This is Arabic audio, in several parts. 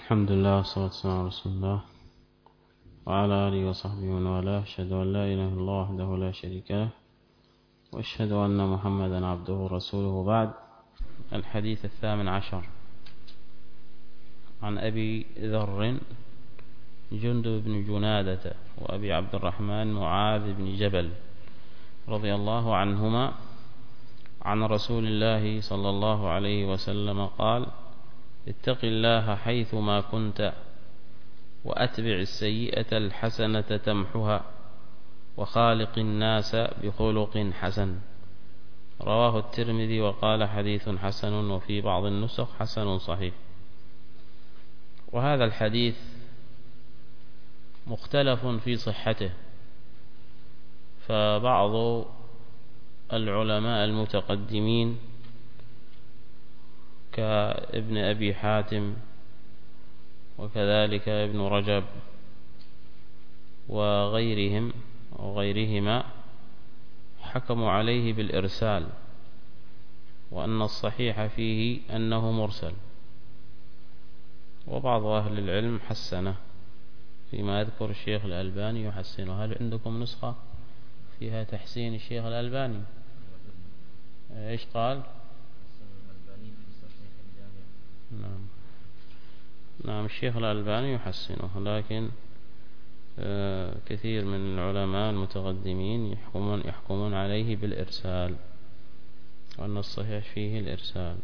الحمد لله والصلاة والسلام على رسول الله وعلى آله وصحبه ومن والاه. أشهد أن لا إله إلا الله وحده لا شريك له وأشهد أن محمدا عبده ورسوله. بعد، الحديث 18 عن أبي ذر جندب بن جنادة وأبي عبد الرحمن معاذ بن جبل رضي الله عنهما عن رسول الله صلى الله عليه وسلم قال: اتق الله حيثما كنت وأتبع السيئة الحسنة تمحها وخالق الناس بخلق حسن. رواه الترمذي وقال حديث حسن، وفي بعض النسخ حسن صحيح. وهذا الحديث مختلف في صحته، فبعض العلماء المتقدمين كابن أبي حاتم وكذلك ابن رجب وغيرهما حكموا عليه بالإرسال، وأن الصحيح فيه أنه مرسل، وبعض أهل العلم حسنه فيما يذكر الشيخ الألباني يحسنه. هل عندكم نسخة فيها تحسين الشيخ الألباني؟ إيش قال؟ نعم الشيخ الألباني يحسنه، لكن كثير من العلماء المتقدمين يحكمون عليه بالإرسال، وأن الصحيح فيه الإرسال.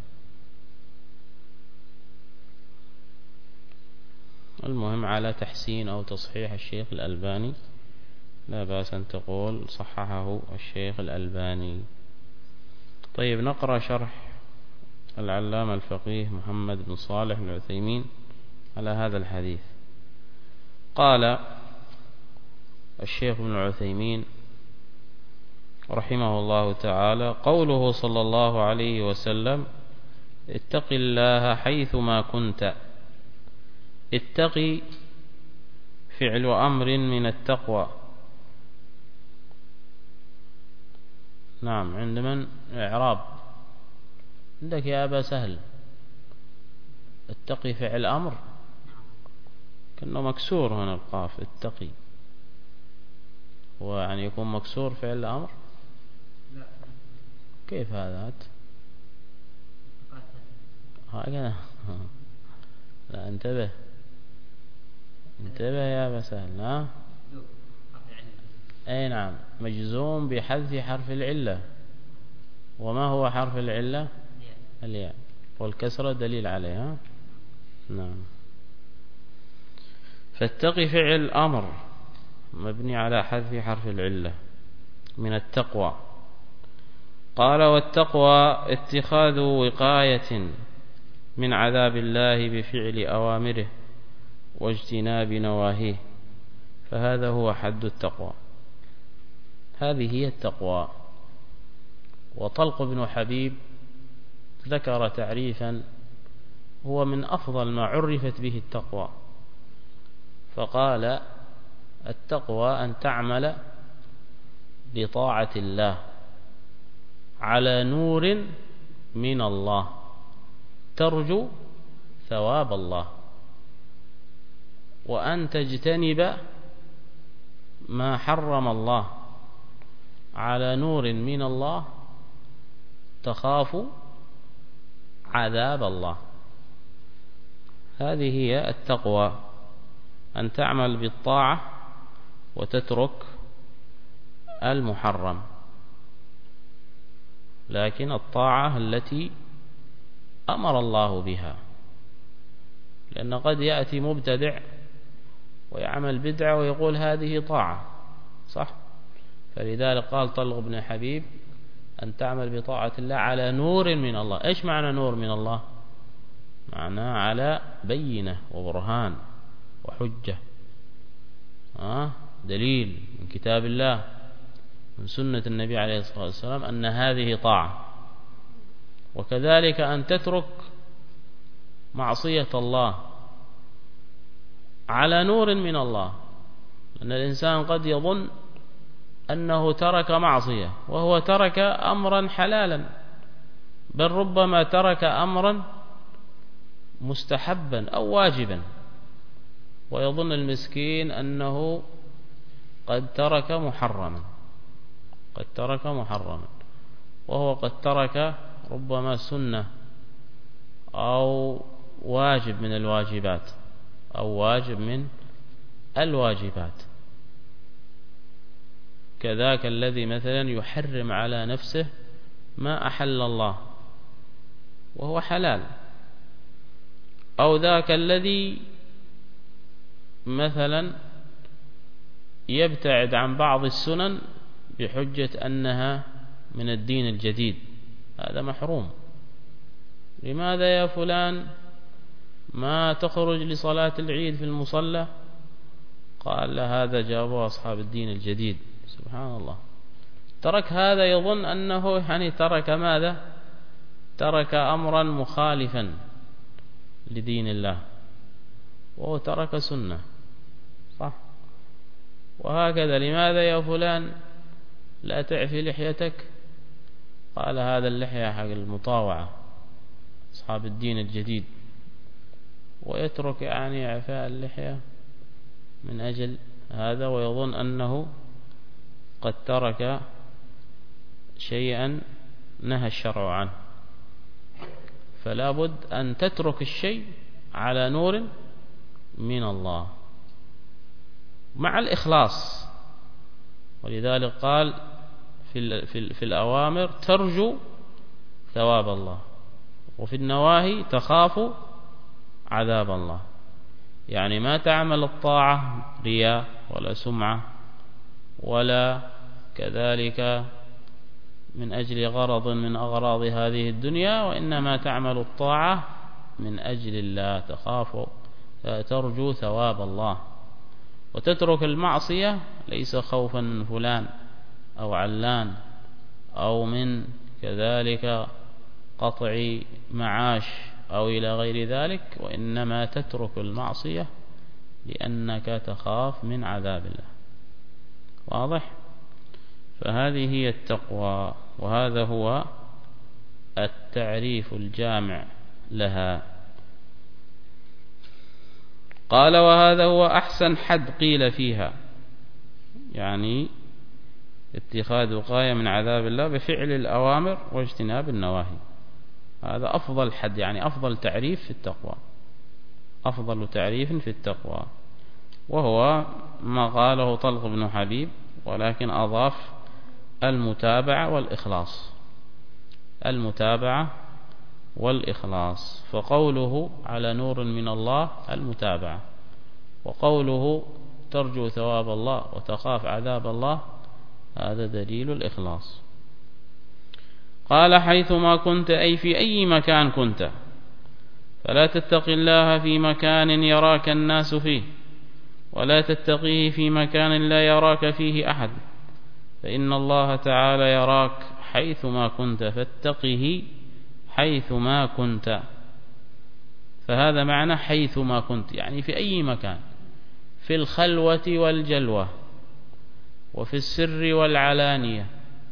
المهم، على تحسين أو تصحيح الشيخ الألباني لا بأس أن تقول صححه الشيخ الألباني. طيب، نقرأ شرح العلامة الفقيه محمد بن صالح العثيمين على هذا الحديث. قال الشيخ ابن العثيمين رحمه الله تعالى: قوله صلى الله عليه وسلم: اتق الله حيثما كنت. اتقي فعل أمر من التقوى. نعم، عند من إعراب؟ عندك يا أبا سهل. اتقي فعل أمر كأنه مكسور هنا القاف. اتقي هو يعني يكون مكسور فعل الأمر؟ لا. كيف هذا؟ هكذا. لا، انتبه يا أبا سهل. ها؟ أي نعم، مجزوم بحذف حرف العلة. وما هو حرف العلة؟ الياء، والكسرة دليل عليها. نعم. فاتقي فعل أمر مبني على حذف حرف العلة من التقوى. قال: والتقوى اتخاذ وقاية من عذاب الله بفعل أوامره واجتناب نواهيه، فهذا هو حد التقوى. هذه هي التقوى. وطلق بن حبيب ذكر تعريفا هو من أفضل ما عرفت به التقوى، فقال: التقوى أن تعمل بطاعة الله على نور من الله ترجو ثواب الله، وأن تجتنب ما حرم الله على نور من الله تخاف عذاب الله. هذه هي التقوى، أن تعمل بالطاعة وتترك المحرم، لكن الطاعة التي أمر الله بها، لأن قد يأتي مبتدع ويعمل بدعة ويقول هذه طاعة، صح؟ فلذلك قال طلق بن حبيب: أن تعمل بطاعة الله على نور من الله. إيش معنى نور من الله؟ معناه على بينة وبرهان وحجة، دليل من كتاب الله من سنة النبي عليه الصلاة والسلام أن هذه طاعة. وكذلك أن تترك معصية الله على نور من الله، لأن الإنسان قد يظن أنه ترك معصية وهو ترك أمرا حلالا، بل ربما ترك أمرا مستحبا أو واجبا، ويظن المسكين أنه قد ترك محرما، وهو قد ترك ربما سنة أو واجب من الواجبات، كذاك الذي مثلا يحرم على نفسه ما أحل الله وهو حلال، أو ذاك الذي مثلا يبتعد عن بعض السنن بحجة أنها من الدين الجديد، هذا محروم. لماذا يا فلان ما تخرج لصلاة العيد في المصلى؟ قال هذا جابه أصحاب الدين الجديد. سبحان الله، ترك هذا يظن أنه يعني ترك ماذا؟ ترك أمرا مخالفا لدين الله، وهو ترك سنة، صح؟ وهكذا لماذا يا فلان لا تعفي لحيتك؟ قال هذا اللحية حق المطاوعة، أصحاب الدين الجديد، ويترك يعني إعفاء اللحية من أجل هذا، ويظن أنه قد ترك شيئا نهى الشرع عنه. فلا بد أن تترك الشيء على نور من الله مع الإخلاص، ولذلك قال في الأوامر ترجو ثواب الله، وفي النواهي تخاف عذاب الله. يعني ما تعمل الطاعة رياء ولا سمعة ولا كذلك من أجل غرض من أغراض هذه الدنيا، وإنما تعمل الطاعة من أجل الله، تخاف ترجو ثواب الله. وتترك المعصية ليس خوفا من فلان أو علان أو من كذلك قطع معاش أو إلى غير ذلك، وإنما تترك المعصية لأنك تخاف من عذاب الله. واضح؟ فهذه هي التقوى، وهذا هو التعريف الجامع لها. قال وهذا هو أحسن حد قيل فيها، يعني اتخاذ وقاية من عذاب الله بفعل الأوامر واجتناب النواهي، هذا أفضل حد، يعني أفضل تعريف في التقوى، أفضل تعريف في التقوى، وهو ما قاله طلق بن حبيب، ولكن أضاف المتابعة والإخلاص. فقوله على نور من الله المتابعة، وقوله ترجو ثواب الله وتخاف عذاب الله، هذا دليل الإخلاص. قال حيثما كنت، أي في أي مكان كنت، فلا تتقي الله في مكان يراك الناس فيه، ولا تتقيه في مكان لا يراك فيه أحد، فإن الله تعالى يراك حيثما كنت، فاتقه حيثما كنت. فهذا معنى حيثما كنت، يعني في أي مكان، في الخلوة والجلوة، وفي السر والعلانية،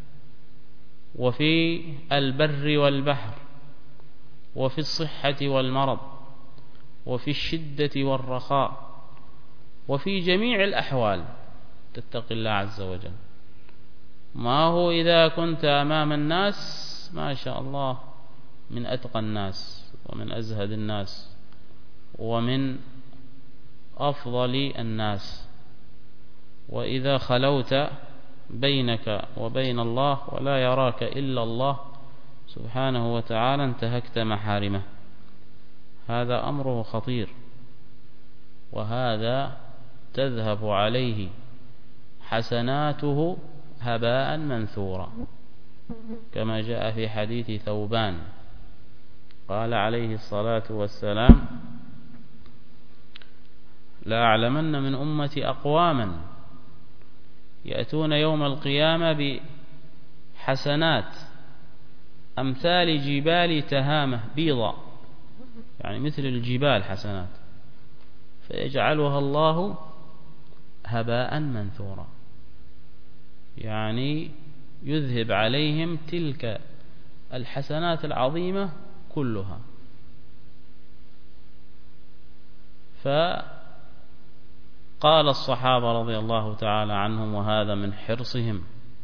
وفي البر والبحر، وفي الصحة والمرض، وفي الشدة والرخاء، وفي جميع الأحوال تتقي الله عز وجل. ما هو إذا كنت أمام الناس ما شاء الله من أتقى الناس ومن أزهد الناس ومن أفضل الناس، وإذا خلوت بينك وبين الله ولا يراك إلا الله سبحانه وتعالى انتهكت محارمه، هذا أمره خطير، وهذا تذهب عليه حسناته هباء منثورا، كما جاء في حديث ثوبان قال عليه الصلاة والسلام لا أعلمن من أمتي أقواما يأتون يوم القيامة بحسنات أمثال جبال تهامة بيضاء، يعني مثل الجبال حسنات، فيجعلها الله هباء منثورا، يعني يذهب عليهم تلك الحسنات العظيمة كلها. فقال الصحابة رضي الله تعالى عنهم، وهذا من حرصهم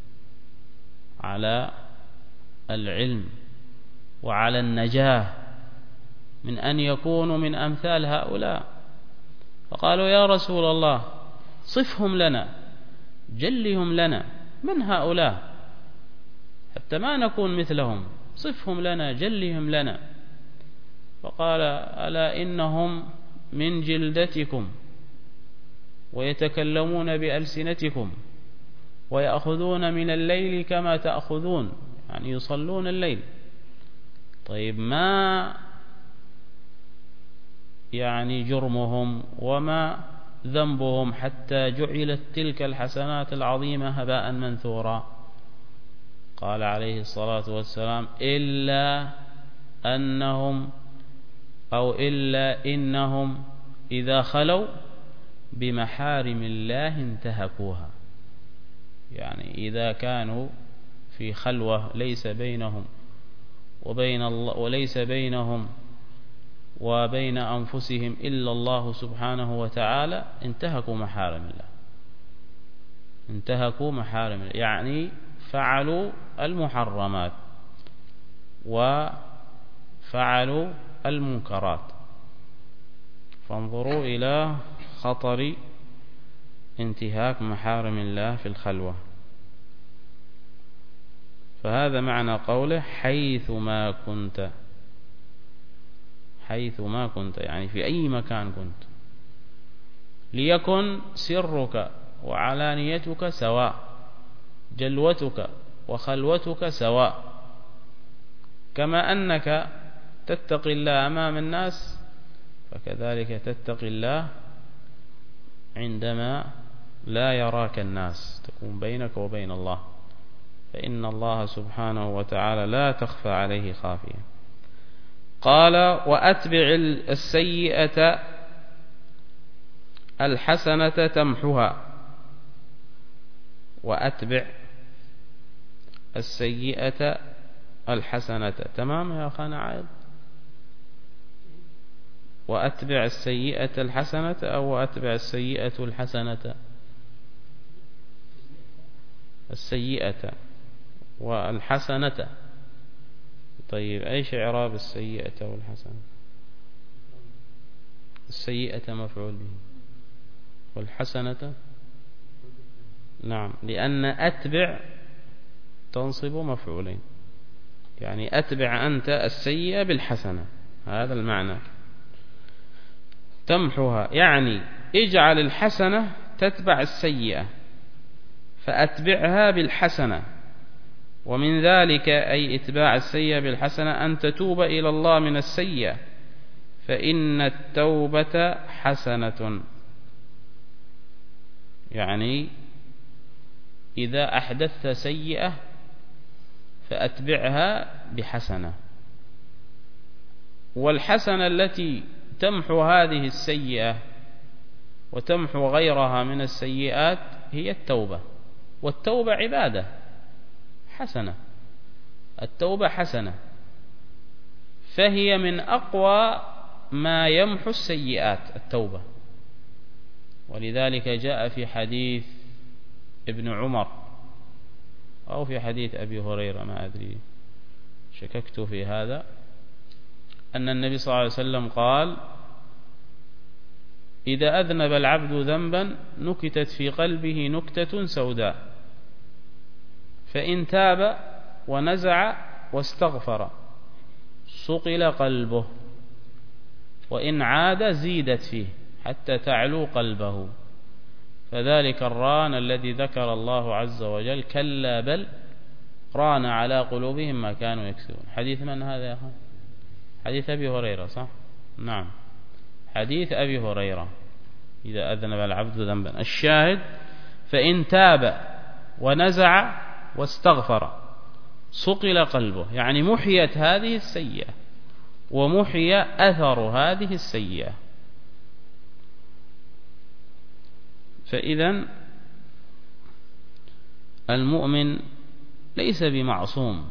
على العلم وعلى النجاة من أن يكونوا من أمثال هؤلاء، فقالوا يا رسول الله صفهم لنا، جلهم لنا، من هؤلاء حتى ما نكون مثلهم، صفهم لنا، جلهم لنا. فقال ألا إنهم من جلدتكم ويتكلمون بألسنتكم ويأخذون من الليل كما تأخذون، يعني يصلون الليل. طيب ما يعني جرمهم وما ذنبهم حتى جعلت تلك الحسنات العظيمة هباء منثورا؟ قال عليه الصلاة والسلام إلا إنهم إذا خلوا بمحارم الله انتهكوها، يعني إذا كانوا في خلوة ليس بينهم وبين الله، وليس بينهم وبين أنفسهم إلا الله سبحانه وتعالى، انتهكوا محارم الله، انتهكوا محارم الله، يعني فعلوا المحرمات وفعلوا المنكرات. فانظروا إلى خطر انتهاك محارم الله في الخلوة. فهذا معنى قوله حيث ما كنت، حيث ما كنت يعني في أي مكان كنت، ليكن سرك وعلانيتك سواء، جلوتك وخلوتك سواء، كما أنك تتقي الله أمام الناس فكذلك تتقي الله عندما لا يراك الناس، تكون بينك وبين الله، فإن الله سبحانه وتعالى لا تخفى عليه خافية. قال وأتبع السيئة الحسنة تمحها، وأتبع السيئة الحسنة. تمام يا أخانا عائد؟ وأتبع السيئة الحسنة أو أتبع السيئة الحسنة؟ السيئة والحسنة. طيب أيش إعراب السيئة والحسنة؟ السيئة مفعول به والحسنة نعم، لأن أتبع تنصب مفعولين، يعني أتبع أنت السيئة بالحسنة، هذا المعنى. تمحها يعني اجعل الحسنة تتبع السيئة، فأتبعها بالحسنة، ومن ذلك أي اتباع السيئة بالحسنة أن تتوب إلى الله من السيئة، فإن التوبة حسنة، يعني إذا أحدثت سيئة فأتبعها بحسنة، والحسنة التي تمحو هذه السيئة وتمحو غيرها من السيئات هي التوبة، والتوبة عبادة حسنة، التوبة حسنة، فهي من أقوى ما يمحو السيئات التوبة. ولذلك جاء في حديث ابن عمر أو في حديث أبي هريرة ما أدري، شككت في هذا، أن النبي صلى الله عليه وسلم قال إذا أذنب العبد ذنبا نكتت في قلبه نكتة سوداء، فإن تاب ونزع واستغفر صقل قلبه، وإن عاد زيدت فيه حتى تعلو قلبه، فذلك الران الذي ذكر الله عز وجل كلا بل ران على قلوبهم ما كانوا يكسبون. حديث من هذا يا أخي؟ حديث أبي هريرة صح؟ نعم حديث أبي هريرة إذا أذنب العبد ذنبا. الشاهد فإن تاب ونزع واستغفر صقل قلبه، يعني محيت هذه السيئة ومحي أثر هذه السيئة. فإذا المؤمن ليس بمعصوم،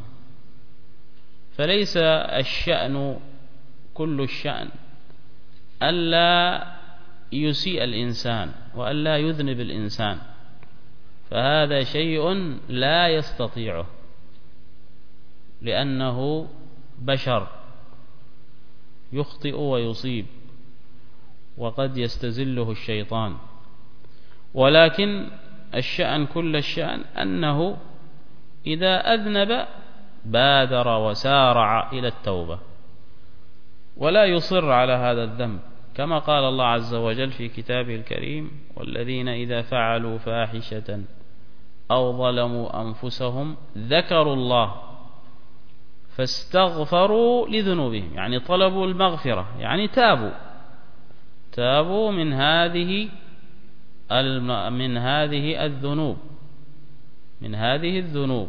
فليس الشأن كل الشأن ألا يسيء الإنسان وأن لا يذنب الإنسان، فهذا شيء لا يستطيعه، لأنه بشر يخطئ ويصيب وقد يستزله الشيطان. ولكن الشأن كل الشأن أنه إذا أذنب بادر وسارع إلى التوبة ولا يصر على هذا الذنب، كما قال الله عز وجل في كتابه الكريم: والذين إذا فعلوا فاحشة أو ظلموا أنفسهم ذكروا الله فاستغفروا لذنوبهم، يعني طلبوا المغفرة، يعني تابوا من هذه الذنوب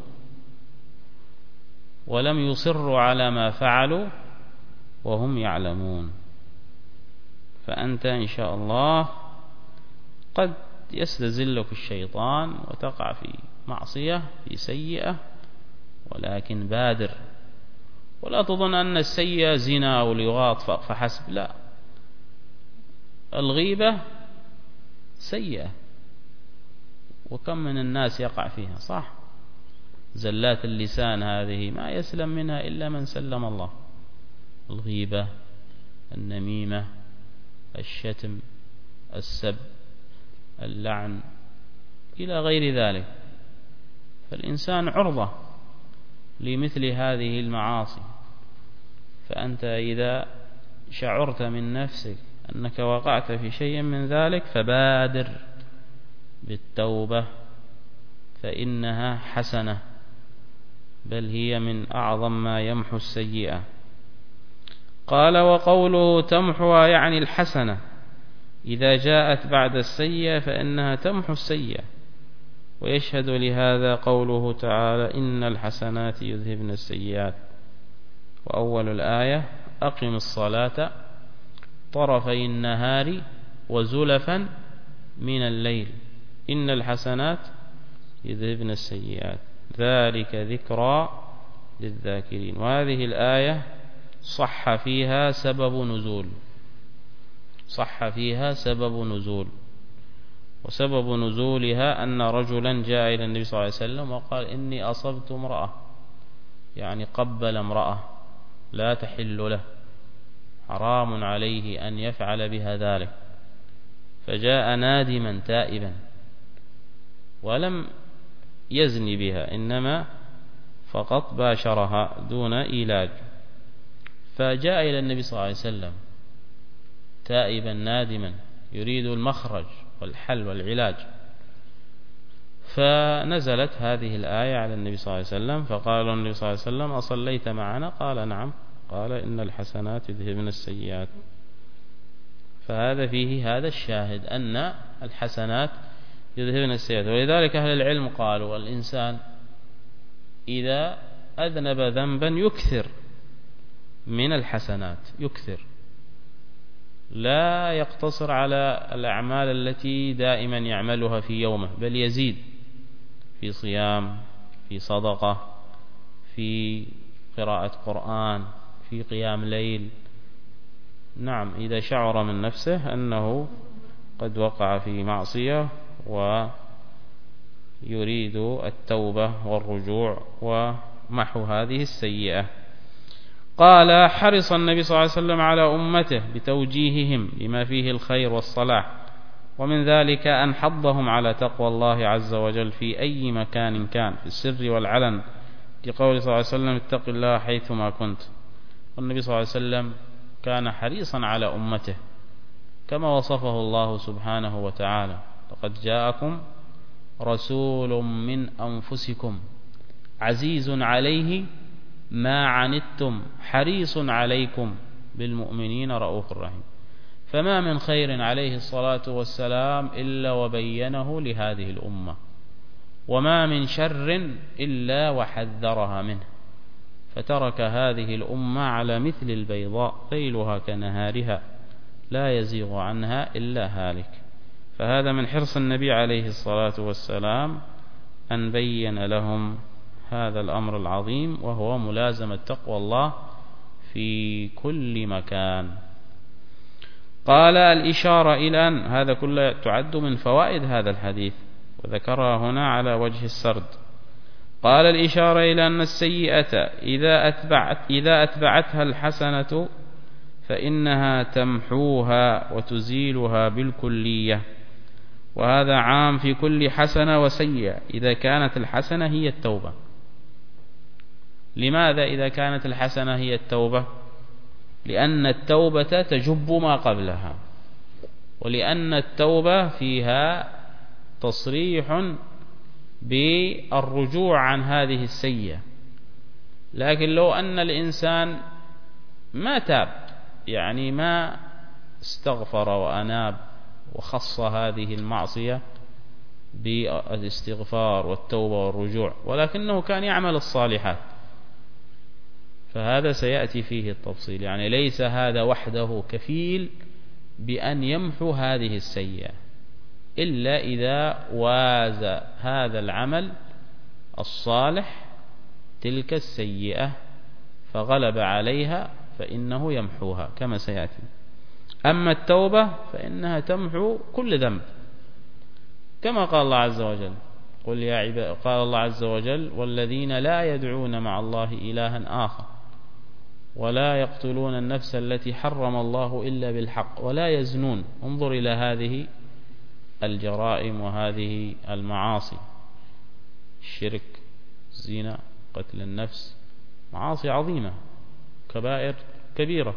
ولم يصروا على ما فعلوا وهم يعلمون. فأنت إن شاء الله قد يستزلك الشيطان وتقع في معصية، في سيئة، ولكن بادر، ولا تظن أن السيئة زنا أو لواط فحسب، لا، الغيبة سيئة وكم من الناس يقع فيها، صح؟ زلات اللسان هذه ما يسلم منها إلا من سلم الله: الغيبة، النميمة، الشتم، السب، اللعن، إلى غير ذلك. فالإنسان عرضة لمثل هذه المعاصي. فأنت إذا شعرت من نفسك أنك وقعت في شيء من ذلك فبادر بالتوبة، فإنها حسنة، بل هي من أعظم ما يمحو السيئة. قال: وقوله تمحوها يعني الحسنة، إذا جاءت بعد السيئة فإنها تمحو السيئة. ويشهد لهذا قوله تعالى: إن الحسنات يذهبن السيئات. وأول الآية: أقم الصلاة طرفي النهار وزلفا من الليل إن الحسنات يذهبن السيئات ذلك ذكرى للذاكرين. وهذه الآية صح فيها سبب نزول، وسبب نزولها أن رجلا جاء إلى النبي صلى الله عليه وسلم وقال: إني أصبت امرأة، يعني قبل امرأة لا تحل له، حرام عليه أن يفعل بها ذلك. فجاء نادما تائبا ولم يزني بها، إنما فقط باشرها دون إيلاج. فجاء إلى النبي صلى الله عليه وسلم تائبا نادما يريد المخرج والحل والعلاج، فنزلت هذه الآية على النبي صلى الله عليه وسلم، فقال النبي صلى الله عليه وسلم: أصليت معنا؟ قال: نعم. قال: إن الحسنات يذهبن السيئات. فهذا فيه هذا الشاهد أن الحسنات يذهبن السيئات. ولذلك أهل العلم قالوا: الإنسان إذا أذنب ذنبا يكثر من الحسنات، لا يقتصر على الأعمال التي دائما يعملها في يومه، بل يزيد في صيام، في صدقة، في قراءة قرآن، في قيام ليل. نعم، إذا شعر من نفسه أنه قد وقع في معصية ويريد التوبة والرجوع ومحو هذه السيئة. قال: حرص النبي صلى الله عليه وسلم على أمته بتوجيههم لما فيه الخير والصلاح، ومن ذلك أن حضهم على تقوى الله عز وجل في أي مكان كان، في السر والعلن، لقول صلى الله عليه وسلم: اتق الله حيثما كنت. والنبي صلى الله عليه وسلم كان حريصا على أمته كما وصفه الله سبحانه وتعالى: لقد جاءكم رسول من أنفسكم عزيز عليه ما عنتم حريص عليكم بالمؤمنين رؤوف رحيم. فما من خير عليه الصلاة والسلام إلا وبينه لهذه الأمة، وما من شر إلا وحذرها منه، فترك هذه الأمة على مثل البيضاء ليلها كنهارها لا يزيغ عنها إلا هالك. فهذا من حرص النبي عليه الصلاة والسلام أن بين لهم هذا الأمر العظيم، وهو ملازمة تقوى الله في كل مكان. قال الإشارة إلى أن هذا كله تعد من فوائد هذا الحديث وذكرها هنا على وجه السرد. قال الإشارة إلى أن السيئة إذا أتبعتها الحسنة فإنها تمحوها وتزيلها بالكلية، وهذا عام في كل حسنة وسيئة إذا كانت الحسنة هي التوبة. لماذا إذا كانت الحسنة هي التوبة؟ لأن التوبة تجب ما قبلها، ولأن التوبة فيها تصريح بالرجوع عن هذه السيئة. لكن لو أن الإنسان ما تاب، يعني ما استغفر وأناب وخص هذه المعصية بالاستغفار والتوبة والرجوع، ولكنه كان يعمل الصالحات، فهذا سيأتي فيه التفصيل. يعني ليس هذا وحده كفيل بأن يمحو هذه السيئة، إلا إذا وازى هذا العمل الصالح تلك السيئة فغلب عليها فإنه يمحوها كما سيأتي. أما التوبة فإنها تمحو كل ذنب، كما قال الله عز وجل: قل يا عباد، قال الله عز وجل: والذين لا يدعون مع الله إلها آخر ولا يقتلون النفس التي حرم الله إلا بالحق ولا يزنون. انظر إلى هذه الجرائم وهذه المعاصي: الشرك، الزنا، قتل النفس، معاصي عظيمة، كبائر كبيرة.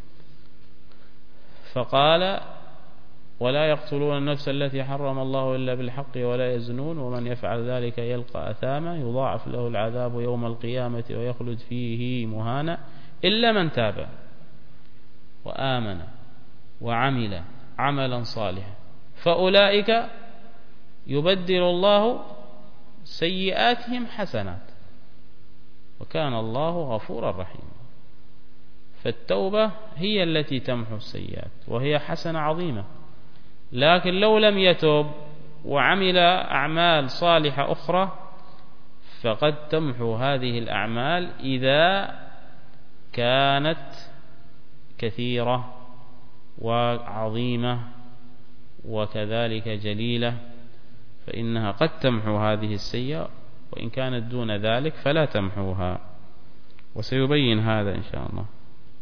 فقال: ولا يقتلون النفس التي حرم الله إلا بالحق ولا يزنون ومن يفعل ذلك يلقى أثاما يضاعف له العذاب يوم القيامة ويخلد فيه مهانا إلا من تاب وآمن وعمل عملا صالحا فأولئك يبدل الله سيئاتهم حسنات وكان الله غفورا رحيما. فالتوبة هي التي تمحو السيئات وهي حسنة عظيمة. لكن لو لم يتوب وعمل أعمال صالحة أخرى فقد تمحو هذه الأعمال إذا كانت كثيرة وعظيمة وكذلك جليلة، فإنها قد تمحو هذه السيئة، وإن كانت دون ذلك فلا تمحوها، وسيبين هذا إن شاء الله.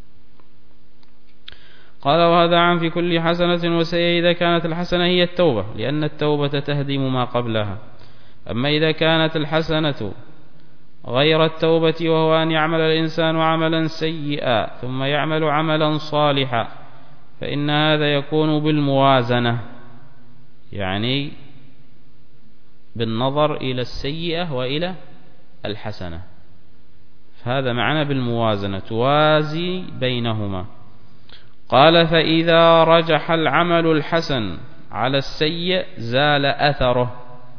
قال: وهذا عام في كل حسنة وسيئة إذا كانت الحسنة هي التوبة، لأن التوبة تهدم ما قبلها. أما إذا كانت الحسنة غير التوبة، وهو أن يعمل الإنسان عملا سيئا ثم يعمل عملا صالحا، فإن هذا يكون بالموازنة، يعني بالنظر إلى السيئة وإلى الحسنة. هذا معنى بالموازنة، توازي بينهما. قال: فإذا رجح العمل الحسن على السيء زال أثره.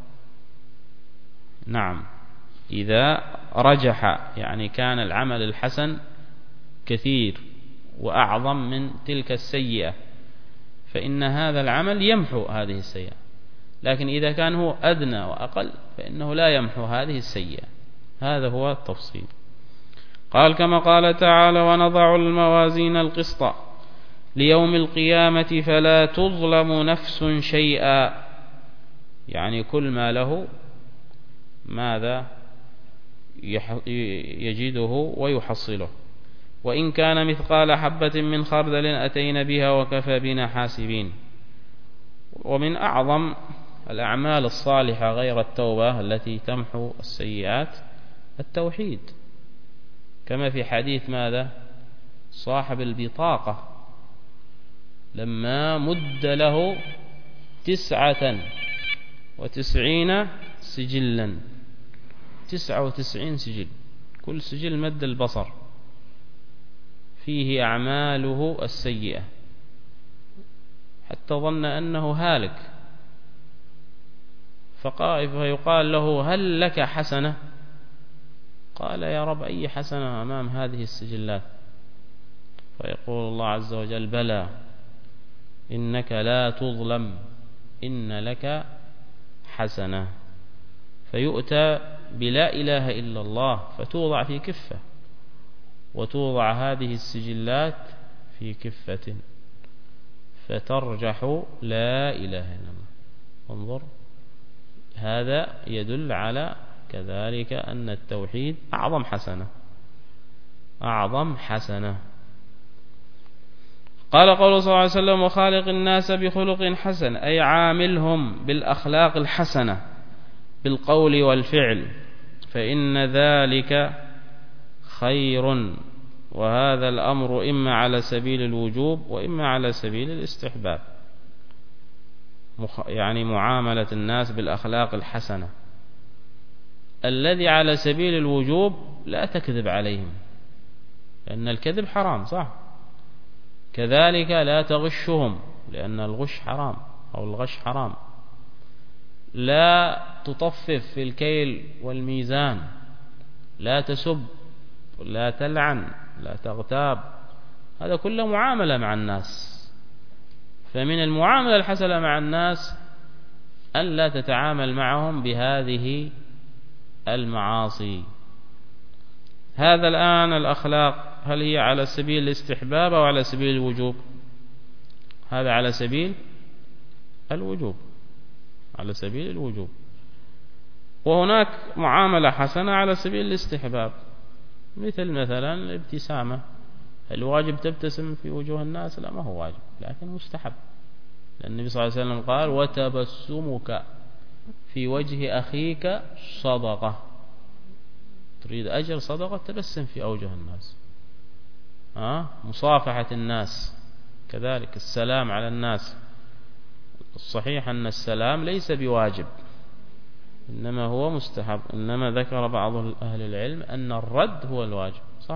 نعم، إذا رجح يعني كان العمل الحسن كثير وأعظم من تلك السيئة، فإن هذا العمل يمحو هذه السيئة. لكن إذا كان هو أدنى وأقل فإنه لا يمحو هذه السيئة. هذا هو التفصيل. قال: كما قال تعالى: ونضع الموازين القسط ليوم القيامة فلا تظلم نفس شيئا، يعني كل ما له ماذا يجده ويحصله، وإن كان مثقال حبة من خردل أتينا بها وكفى بنا حاسبين. ومن أعظم الأعمال الصالحة غير التوبة التي تمحو السيئات التوحيد، كما في حديث ماذا؟ صاحب البطاقة لما مد له 99 سجلا، 99 سجل، كل سجل مد البصر فيه أعماله السيئة، حتى ظن أنه هالك، فيقال له: هل لك حسنة؟ قال: يا رب، أي حسنة أمام هذه السجلات؟ فيقول الله عز وجل: بلى، إنك لا تظلم، إن لك حسنة. فيؤتى بلا إله إلا الله فتوضع في كفة، وتوضع هذه السجلات في كفة، فترجح لا إله إلا الله. انظر، هذا يدل على كذلك أن التوحيد أعظم حسنة، أعظم حسنة. قال قوله صلى الله عليه وسلم: وخالق الناس بخلق حسن، أي عاملهم بالأخلاق الحسنة بالقول والفعل، فإن ذلك خير. وهذا الأمر إما على سبيل الوجوب وإما على سبيل الاستحباب، يعني معاملة الناس بالأخلاق الحسنة. الذي على سبيل الوجوب لا تكذب عليهم، لأن الكذب حرام، صح؟ كذلك لا تغشهم، لأن الغش حرام أو الغش حرام. لا تطفف في الكيل والميزان، لا تسب، لا تلعن، لا تغتاب، هذا كله معاملة مع الناس. فمن المعاملة الحسنة مع الناس أن لا تتعامل معهم بهذه المعاصي. هذا الآن الأخلاق هل هي على سبيل الاستحباب أو على سبيل الوجوب؟ هذا على سبيل الوجوب، على سبيل الوجوب. وهناك معاملة حسنة على سبيل الاستحباب، مثلا الابتسامة. الواجب تبتسم في وجوه الناس؟ لا، ما هو واجب، لكن مستحب، لأن النبي صلى الله عليه وسلم قال: وتبسمك في وجه أخيك صدقة. تريد أجر صدقة، تبسم في أوجه الناس. مصافحة الناس كذلك، السلام على الناس. الصحيح أن السلام ليس بواجب، إنما هو مستحب، إنما ذكر بعض أهل العلم أن الرد هو الواجب، صح؟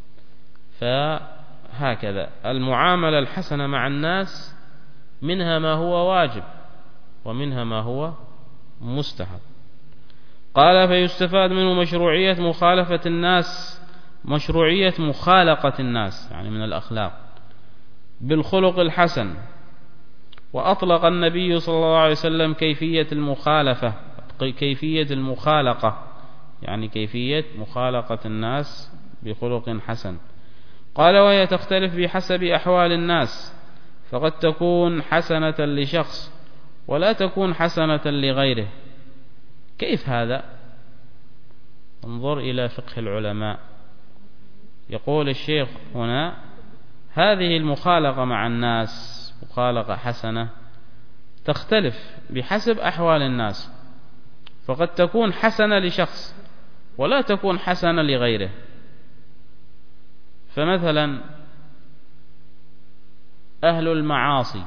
فهكذا المعاملة الحسنة مع الناس منها ما هو واجب ومنها ما هو مستحب. قال: فيستفاد منه مشروعية مخالفة الناس، مشروعية مخالقة الناس، يعني من الأخلاق، بالخلق الحسن. وأطلق النبي صلى الله عليه وسلم كيفية المخالفة، كيفية المخالقة، يعني كيفية مخالقة الناس بخلق حسن. قال: وهي تختلف بحسب أحوال الناس، فقد تكون حسنة لشخص ولا تكون حسنة لغيره. كيف هذا؟ انظر إلى فقه العلماء. يقول الشيخ هنا: هذه المخالقة مع الناس مخالقة حسنة تختلف بحسب أحوال الناس، فقد تكون حسنة لشخص ولا تكون حسنة لغيره. فمثلا أهل المعاصي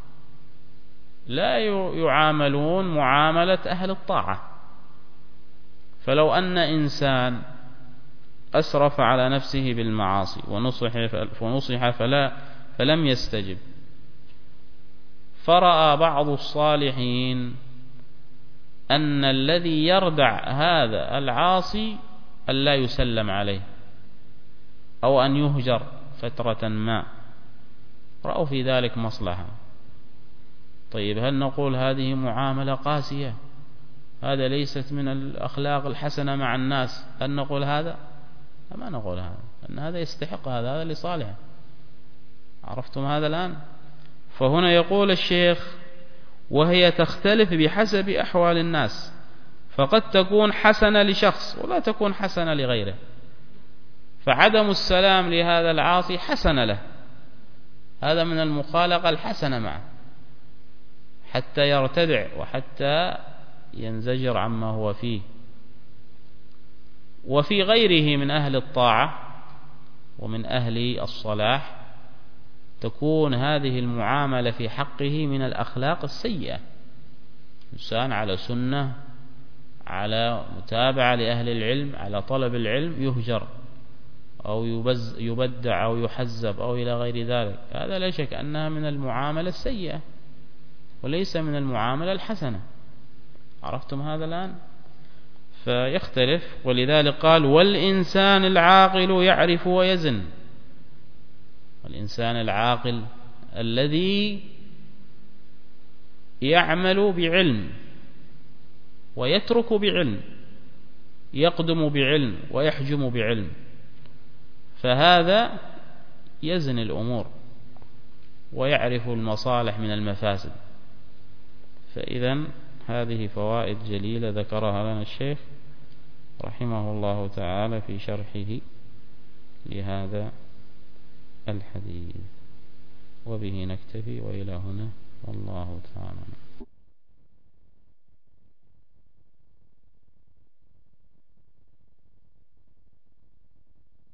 لا يعاملون معاملة أهل الطاعة. فلو أن إنسان أسرف على نفسه بالمعاصي ونصح فلم يستجب، فرأى بعض الصالحين أن الذي يردع هذا العاصي ألا يسلم عليه أو أن يهجر فترة ما، رأوا في ذلك مصلحة. طيب، هل نقول هذه معاملة قاسية؟ هذا ليست من الأخلاق الحسنة مع الناس؟ هل نقول هذا؟ ما نقول هذا، أن هذا يستحق هذا لصالحه. عرفتم هذا الآن؟ فهنا يقول الشيخ: وهي تختلف بحسب أحوال الناس، فقد تكون حسنة لشخص ولا تكون حسنة لغيره. فعدم السلام لهذا العاصي حسنة له، هذا من المخالقة الحسنة معه، حتى يرتدع وحتى ينزجر عما هو فيه. وفي غيره من أهل الطاعة ومن أهل الصلاح تكون هذه المعاملة في حقه من الأخلاق السيئة. إنسان على سنة، على متابعة لأهل العلم، على طلب العلم، يهجر أو يبدع أو يحزب أو إلى غير ذلك، هذا لا شك أنها من المعاملة السيئة وليس من المعاملة الحسنة. عرفتم هذا الآن؟ فيختلف. ولذلك قال: والإنسان العاقل يعرف ويزن. الإنسان العاقل الذي يعمل بعلم ويترك بعلم، يقدم بعلم ويحجم بعلم، فهذا يزن الأمور. ويعرف المصالح من المفاسد. فإذا هذه فوائد جليلة ذكرها لنا الشيخ رحمه الله تعالى في شرحه لهذا الحديث. وبه نكتفي وإلى هنا والله تعالى.